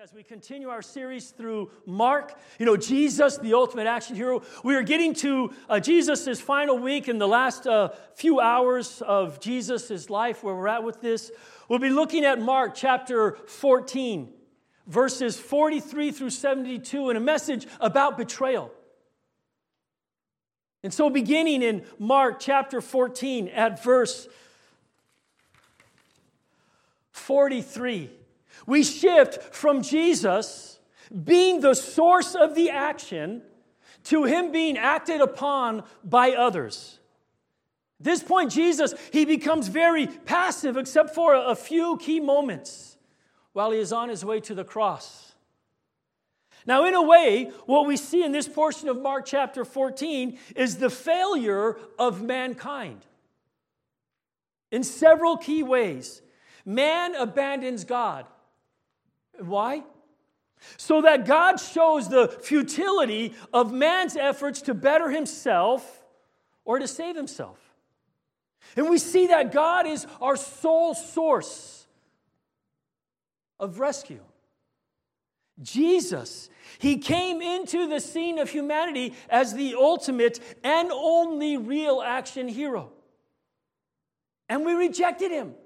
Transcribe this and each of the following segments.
As we continue our series through Mark, Jesus, the ultimate action hero, we are getting to Jesus' final week in the last few hours of Jesus' life, where we're at with this. We'll be looking at Mark chapter 14, verses 43 through 72, and a message about betrayal. And so beginning in Mark chapter 14 at verse 43, we shift from Jesus being the source of the action to him being acted upon by others. At this point, Jesus, he becomes very passive except for a few key moments while he is on his way to the cross. Now, in a way, what we see in this portion of Mark chapter 14 is the failure of mankind. In several key ways, man abandons God. Why? So that God shows the futility of man's efforts to better himself or to save himself. And we see that God is our sole source of rescue. Jesus, he came into the scene of humanity as the ultimate and only real action hero. And we rejected him.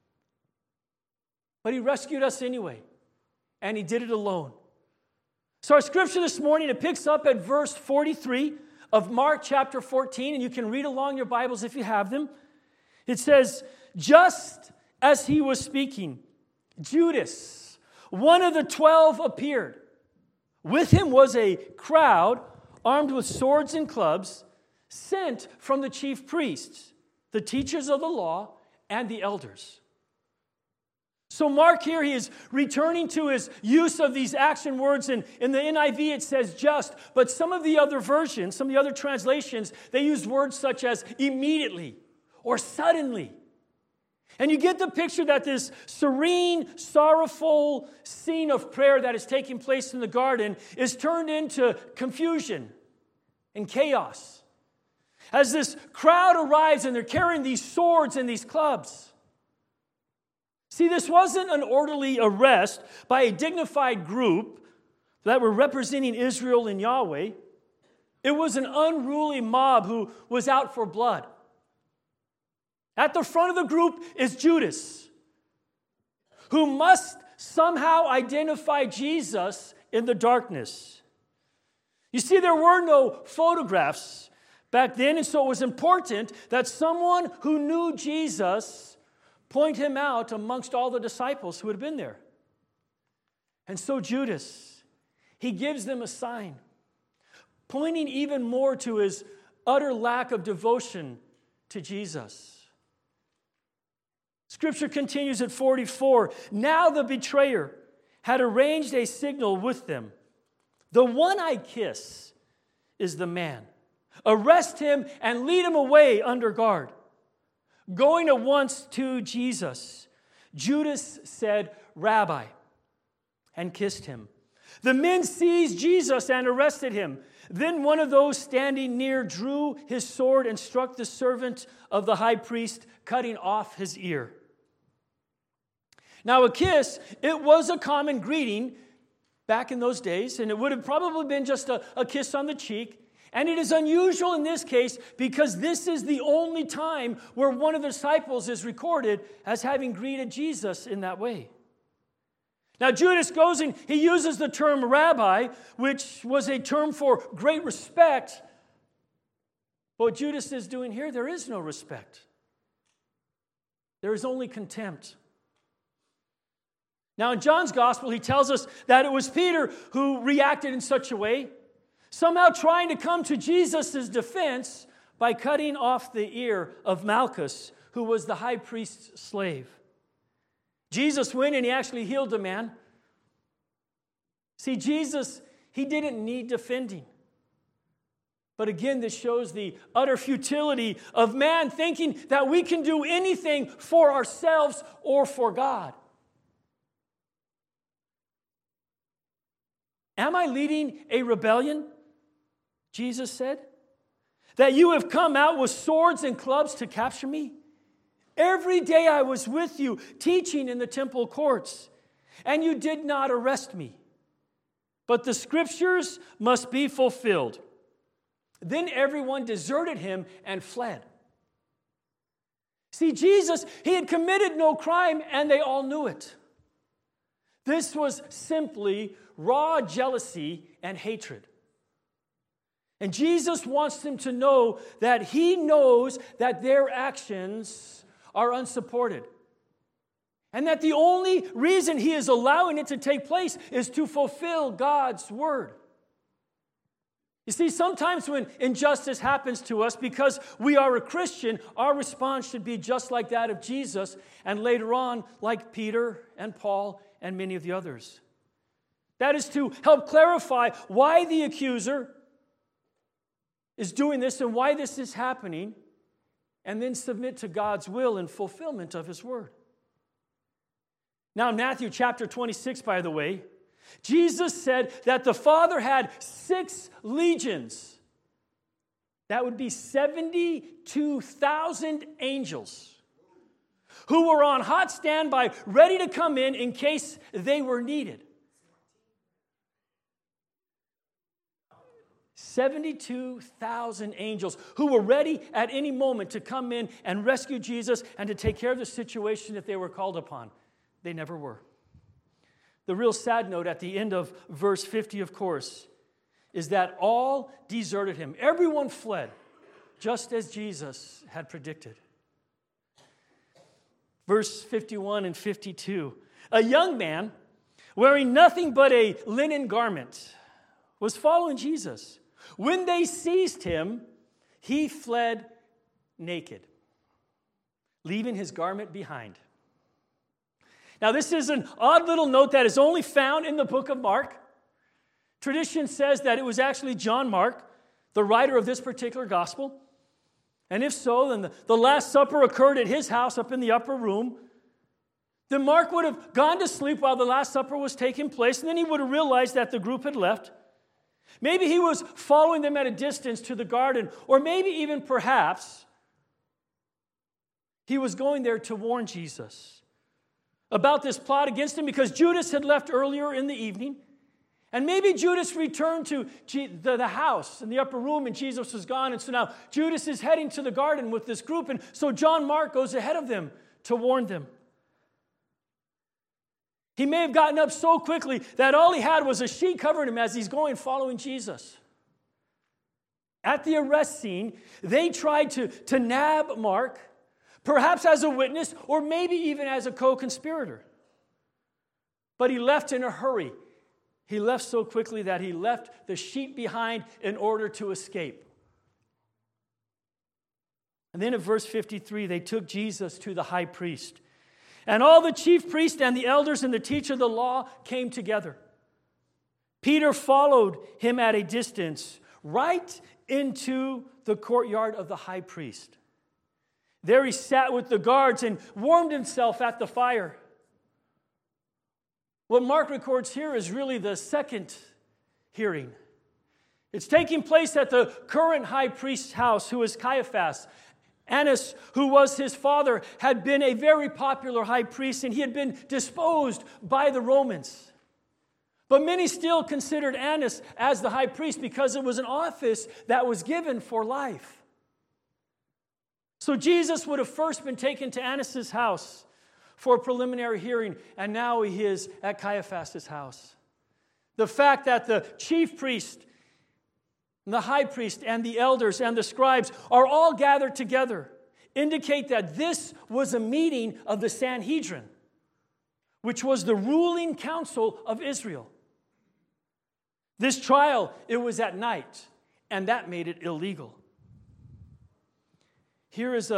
But he rescued us anyway. And he did it alone. So our scripture this morning, it picks up at verse 43 of Mark chapter 14, and you can read along your Bibles if you have them. It says, just as he was speaking, Judas, one of the 12, appeared. With him was a crowd armed with swords and clubs, sent from the chief priests, the teachers of the law, and the elders. So Mark here, he is returning to his use of these action words. And in the NIV, it says just. But some of the other versions, some of the other translations, they use words such as immediately or suddenly. And you get the picture that this serene, sorrowful scene of prayer that is taking place in the garden is turned into confusion and chaos. As this crowd arrives and they're carrying these swords and these clubs. See, this wasn't an orderly arrest by a dignified group that were representing Israel and Yahweh. It was an unruly mob who was out for blood. At the front of the group is Judas, who must somehow identify Jesus in the darkness. You see, there were no photographs back then, and so it was important that someone who knew Jesus point him out amongst all the disciples who had been there. And so Judas, he gives them a sign, pointing even more to his utter lack of devotion to Jesus. Scripture continues at 44. Now the betrayer had arranged a signal with them. The one I kiss is the man. Arrest him and lead him away under guard. Going at once to Jesus, Judas said, Rabbi, and kissed him. The men seized Jesus and arrested him. Then one of those standing near drew his sword and struck the servant of the high priest, cutting off his ear. Now a kiss, it was a common greeting back in those days, and it would have probably been just a kiss on the cheek. And it is unusual in this case because this is the only time where one of the disciples is recorded as having greeted Jesus in that way. Now Judas goes and he uses the term rabbi, which was a term for great respect. But what Judas is doing here, there is no respect. There is only contempt. Now in John's gospel, he tells us that it was Peter who reacted in such a way, somehow trying to come to Jesus' defense by cutting off the ear of Malchus, who was the high priest's slave. Jesus went and he actually healed the man. See, Jesus, he didn't need defending. But again, this shows the utter futility of man thinking that we can do anything for ourselves or for God. Am I leading a rebellion? Jesus said, that you have come out with swords and clubs to capture me? Every day I was with you, teaching in the temple courts, and you did not arrest me. But the scriptures must be fulfilled." Then everyone deserted him and fled. See, Jesus, he had committed no crime, and they all knew it. This was simply raw jealousy and hatred. And Jesus wants them to know that he knows that their actions are unsupported. And that the only reason he is allowing it to take place is to fulfill God's word. You see, sometimes when injustice happens to us, because we are a Christian, our response should be just like that of Jesus, and later on, like Peter and Paul and many of the others. That is to help clarify why the accuser is doing this and why this is happening, and then submit to God's will and fulfillment of his word. Now, in Matthew chapter 26, by the way, Jesus said that the Father had 6 legions. That would be 72,000 angels who were on hot standby, ready to come in case they were needed. 72,000 angels who were ready at any moment to come in and rescue Jesus and to take care of the situation if they were called upon. They never were. The real sad note at the end of verse 50, of course, is that all deserted him. Everyone fled, just as Jesus had predicted. Verse 51 and 52. A young man, wearing nothing but a linen garment, was following Jesus. When they seized him, he fled naked, leaving his garment behind. Now, this is an odd little note that is only found in the book of Mark. Tradition says that it was actually John Mark, the writer of this particular gospel. And if so, then the Last Supper occurred at his house up in the upper room. Then Mark would have gone to sleep while the Last Supper was taking place, and then he would have realized that the group had left. Maybe he was following them at a distance to the garden, or maybe even perhaps he was going there to warn Jesus about this plot against him, because Judas had left earlier in the evening. And maybe Judas returned to the house in the upper room and Jesus was gone. And so now Judas is heading to the garden with this group. And so John Mark goes ahead of them to warn them. He may have gotten up so quickly that all he had was a sheet covering him as he's going following Jesus. At the arrest scene, they tried to nab Mark, perhaps as a witness, or maybe even as a co-conspirator. But he left in a hurry. He left so quickly that he left the sheet behind in order to escape. And then in verse 53, they took Jesus to the high priest. And all the chief priests and the elders and the teacher of the law came together. Peter followed him at a distance, right into the courtyard of the high priest. There he sat with the guards and warmed himself at the fire. What Mark records here is really the second hearing. It's taking place at the current high priest's house, who is Caiaphas. Annas, who was his father, had been a very popular high priest, and he had been disposed by the Romans. But many still considered Annas as the high priest because it was an office that was given for life. So Jesus would have first been taken to Annas' house for a preliminary hearing, and now he is at Caiaphas' house. The fact that the chief priest, the high priest, and the elders and the scribes are all gathered together indicate that this was a meeting of the Sanhedrin, which was the ruling council of Israel. This trial, it was at night, and that made it illegal. Here is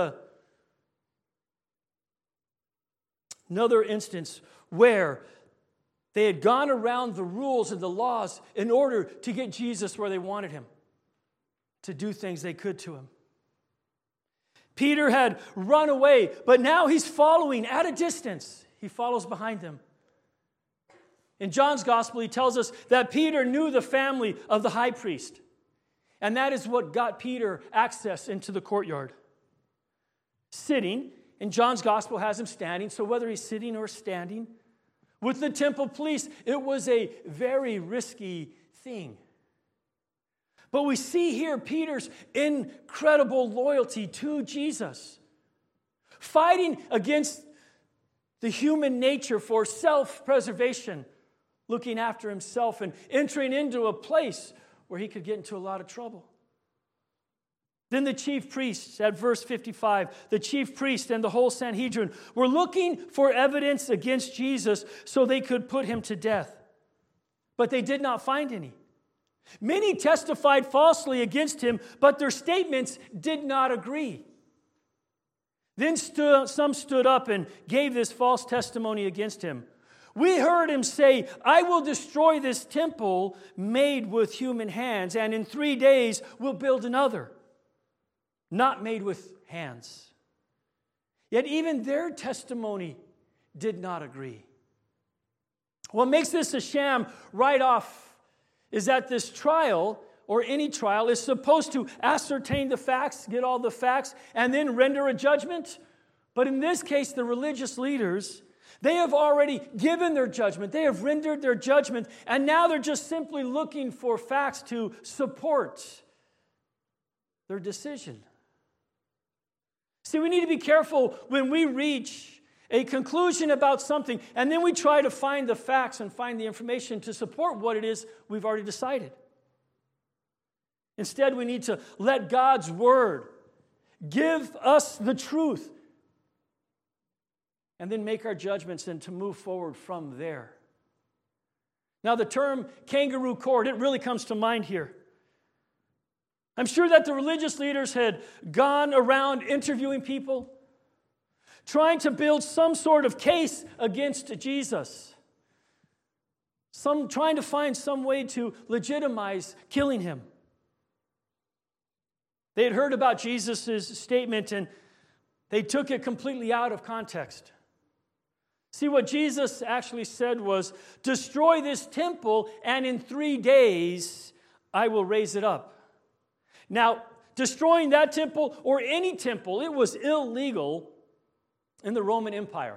another instance where they had gone around the rules and the laws in order to get Jesus where they wanted him, to do things they could to him. Peter had run away, but now he's following at a distance. He follows behind them. In John's gospel, he tells us that Peter knew the family of the high priest, and that is what got Peter access into the courtyard. Sitting, in John's gospel has him standing, so whether he's sitting or standing, with the temple police. It was a very risky thing. But we see here Peter's incredible loyalty to Jesus, fighting against the human nature for self-preservation, looking after himself and entering into a place where he could get into a lot of trouble. Then the chief priests, at verse 55, the chief priest and the whole Sanhedrin were looking for evidence against Jesus so they could put him to death. But they did not find any. Many testified falsely against him, but their statements did not agree. Then some stood up and gave this false testimony against him. We heard him say, I will destroy this temple made with human hands, and in 3 days will build another, not made with hands. Yet even their testimony did not agree. What makes this a sham right off is that this trial, or any trial, is supposed to ascertain the facts, get all the facts, and then render a judgment. But in this case, the religious leaders, they have already given their judgment. They have rendered their judgment, and now they're just simply looking for facts to support their decision. See, we need to be careful when we reach a conclusion about something, and then we try to find the facts and find the information to support what it is we've already decided. Instead, we need to let God's word give us the truth and then make our judgments and to move forward from there. Now, the term kangaroo court, it really comes to mind here. I'm sure that the religious leaders had gone around interviewing people, trying to build some sort of case against Jesus, trying to find some way to legitimize killing him. They had heard about Jesus' statement and they took it completely out of context. See, what Jesus actually said was, destroy this temple and in 3 days I will raise it up. Now, destroying that temple or any temple, it was illegal in the Roman Empire.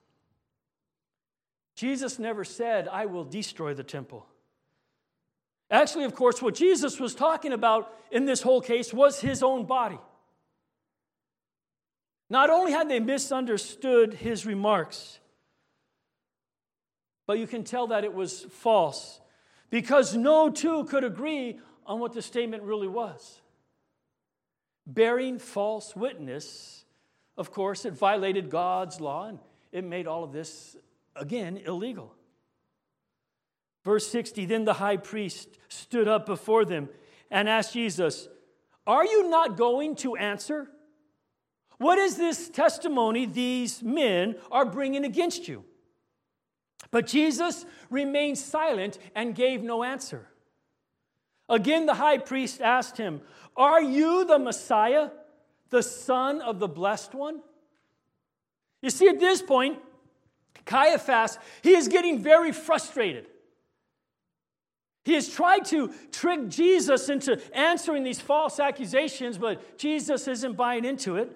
Jesus never said, I will destroy the temple. Actually, of course, what Jesus was talking about in this whole case was his own body. Not only had they misunderstood his remarks, but you can tell that it was false because no two could agree on what the statement really was. Bearing false witness, of course, it violated God's law and it made all of this, again, illegal. Verse 60, then the high priest stood up before them and asked Jesus, are you not going to answer? What is this testimony these men are bringing against you? But Jesus remained silent and gave no answer. Again, the high priest asked him, are you the Messiah, the Son of the Blessed One? You see, at this point, Caiaphas, he is getting very frustrated. He has tried to trick Jesus into answering these false accusations, but Jesus isn't buying into it.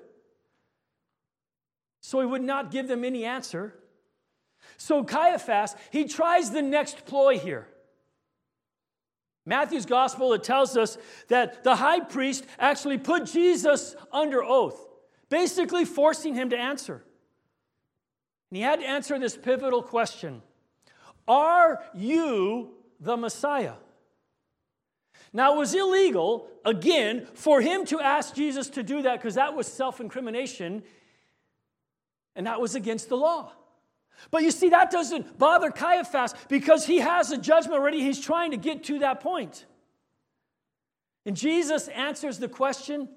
So he would not give them any answer. So Caiaphas, he tries the next ploy here. Matthew's gospel, it tells us that the high priest actually put Jesus under oath, basically forcing him to answer. And he had to answer this pivotal question: are you the Messiah? Now, it was illegal, again, for him to ask Jesus to do that because that was self-incrimination and that was against the law. But you see, that doesn't bother Caiaphas because he has a judgment already. He's trying to get to that point. And Jesus answers the question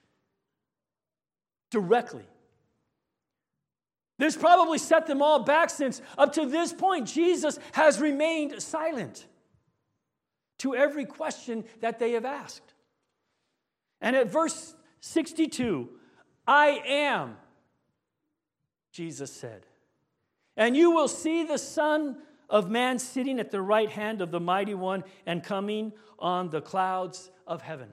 directly. This probably set them all back since up to this point, Jesus has remained silent to every question that they have asked. And at verse 62, I am, Jesus said. And you will see the Son of Man sitting at the right hand of the Mighty One and coming on the clouds of heaven.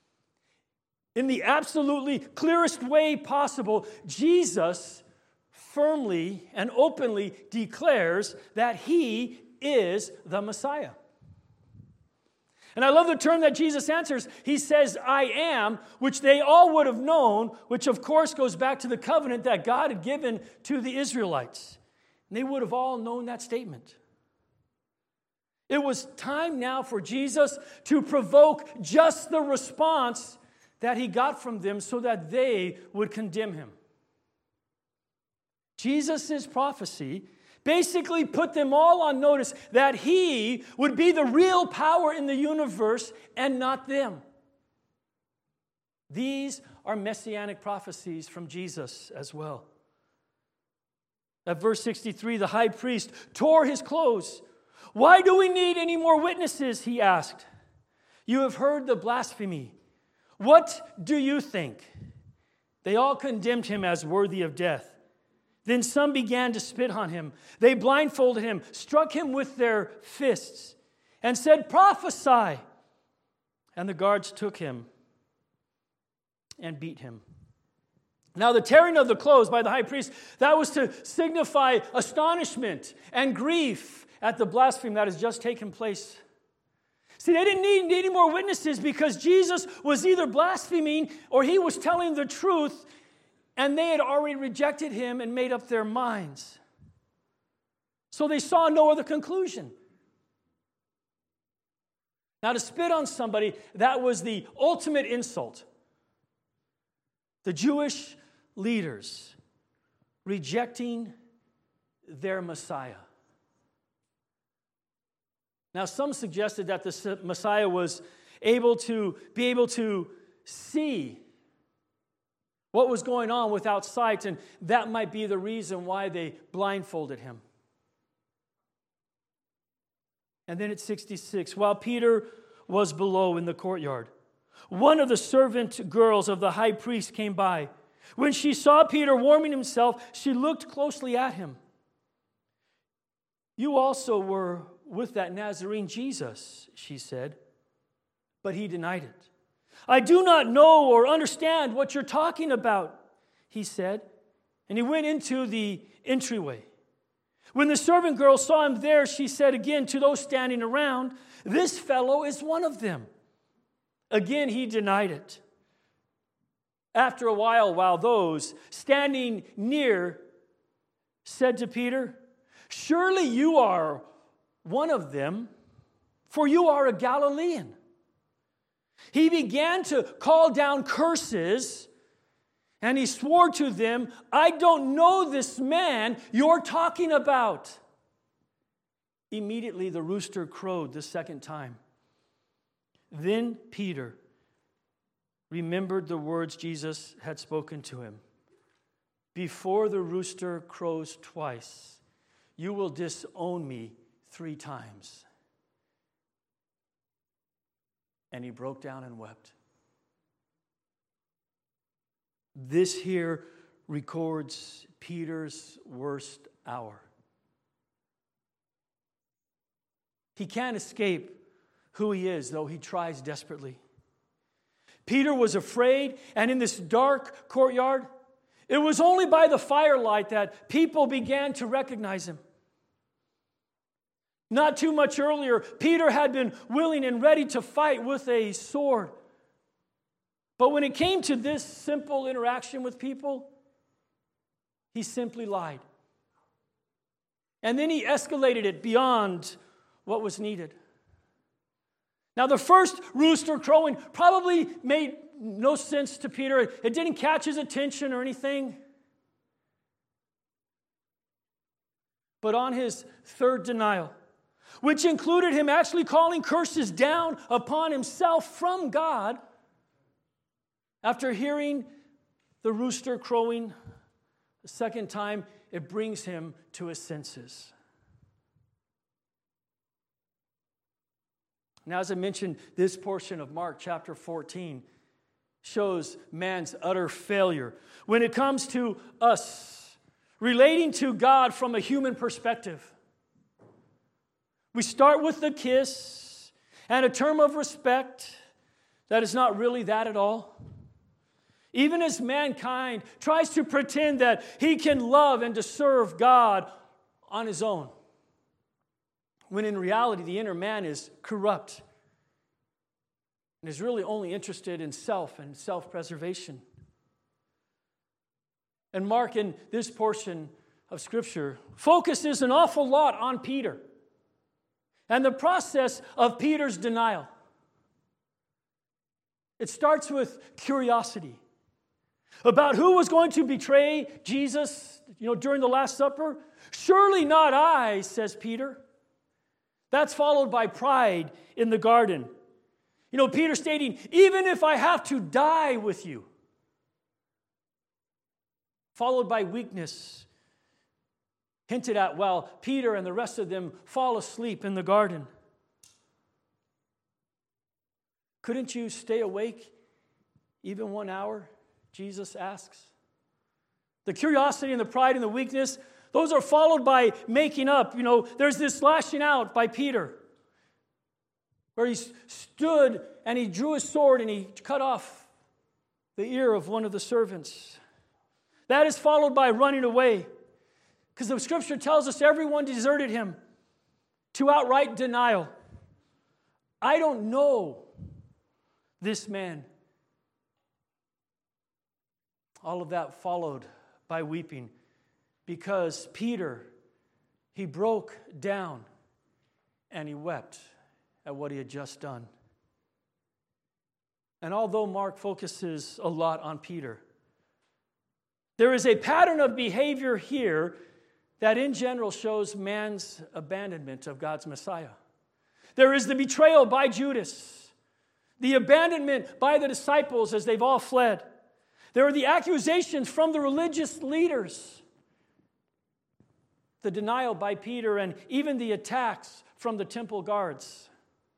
In the absolutely clearest way possible, Jesus firmly and openly declares that he is the Messiah. And I love the term that Jesus answers. He says, I am, which they all would have known, which of course goes back to the covenant that God had given to the Israelites. And they would have all known that statement. It was time now for Jesus to provoke just the response that he got from them so that they would condemn him. Jesus' prophecy basically put them all on notice that he would be the real power in the universe and not them. These are messianic prophecies from Jesus as well. At verse 63, the high priest tore his clothes. Why do we need any more witnesses? He asked. You have heard the blasphemy. What do you think? They all condemned him as worthy of death. Then some began to spit on him. They blindfolded him, struck him with their fists, and said, prophesy. And the guards took him and beat him. Now the tearing of the clothes by the high priest, that was to signify astonishment and grief at the blasphemy that has just taken place. See, they didn't need any more witnesses because Jesus was either blaspheming or he was telling the truth, and they had already rejected him and made up their minds. So they saw no other conclusion. Now, to spit on somebody, that was the ultimate insult. The Jewish leaders rejecting their Messiah. Now, some suggested that the Messiah was able to see what was going on without sight, and that might be the reason why they blindfolded him. And then at 66, while Peter was below in the courtyard, one of the servant girls of the high priest came by. When she saw Peter warming himself, she looked closely at him. You also were with that Nazarene Jesus, she said. But he denied it. I do not know or understand what you're talking about, he said. And he went into the entryway. When the servant girl saw him there, she said again to those standing around, this fellow is one of them. Again, he denied it. After a while those standing near said to Peter, surely you are one of them, for you are a Galilean. He began to call down curses, and he swore to them, I don't know this man you're talking about. Immediately the rooster crowed the second time. Then Peter remembered the words Jesus had spoken to him. Before the rooster crows twice, you will disown me 3 times. And he broke down and wept. This here records Peter's worst hour. He can't escape who he is, though he tries desperately. Peter was afraid, and in this dark courtyard, it was only by the firelight that people began to recognize him. Not too much earlier, Peter had been willing and ready to fight with a sword. But when it came to this simple interaction with people, he simply lied. And then he escalated it beyond what was needed. Now, the first rooster crowing probably made no sense to Peter. It didn't catch his attention or anything. But on his third denial, which included him actually calling curses down upon himself from God, after hearing the rooster crowing a second time, it brings him to his senses. Now, as I mentioned, this portion of Mark chapter 14 shows man's utter failure when it comes to us relating to God from a human perspective. We start with the kiss and a term of respect that is not really that at all. even as mankind tries to pretend that he can love and to serve God on his own, when in reality the inner man is corrupt and is really only interested in self and self-preservation. And Mark, in this portion of Scripture, focuses an awful lot on Peter and the process of Peter's denial. It starts with curiosity about who was going to betray Jesus, during the Last Supper. Surely not I, says Peter. That's followed by pride in the garden. Peter stating, even if I have to die with you. Followed by weakness, hinted at while Peter and the rest of them fall asleep in the garden. Couldn't you stay awake even 1 hour? Jesus asks. The curiosity and the pride and the weakness, those are followed by making up. There's this lashing out by Peter, where he stood and he drew his sword and he cut off the ear of one of the servants. That is followed by running away, because the Scripture tells us everyone deserted him, to outright denial. I don't know this man. All of that followed by weeping, because Peter, he broke down and he wept at what he had just done. And although Mark focuses a lot on Peter, there is a pattern of behavior here that in general shows man's abandonment of God's Messiah. There is the betrayal by Judas, the abandonment by the disciples as they've all fled. There are the accusations from the religious leaders, the denial by Peter, and even the attacks from the temple guards.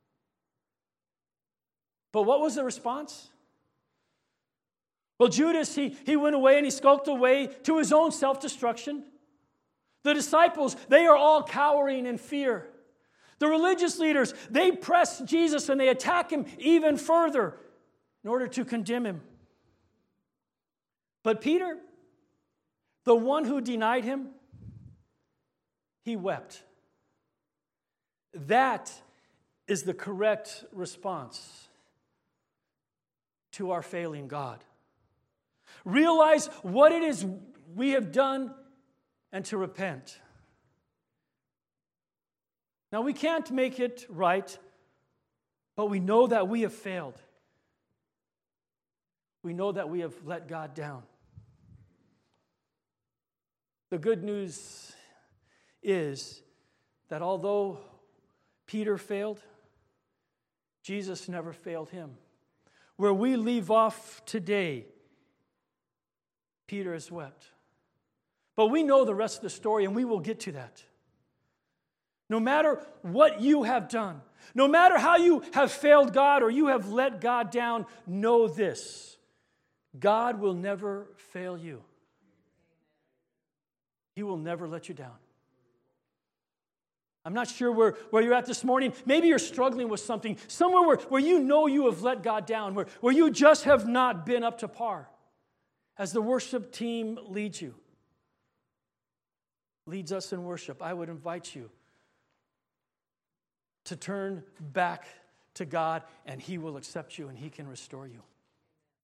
But what was the response? Well, Judas, he went away and he skulked away to his own self-destruction. The disciples, they are all cowering in fear. The religious leaders, they press Jesus and they attack him even further in order to condemn him. But Peter, the one who denied him, he wept. That is the correct response to our failing God. Realize what it is we have done and to repent. Now, we can't make it right, but we know that we have failed. We know that we have let God down. The good news is that although Peter failed, Jesus never failed him. Where we leave off today, Peter has wept. But we know the rest of the story, and we will get to that. No matter what you have done, no matter how you have failed God or you have let God down, know this: God will never fail you. He will never let you down. I'm not sure where you're at this morning. Maybe you're struggling with something, somewhere where you know you have let God down, where you just have not been up to par. As the worship team leads us in worship, I would invite you to turn back to God, and He will accept you and He can restore you.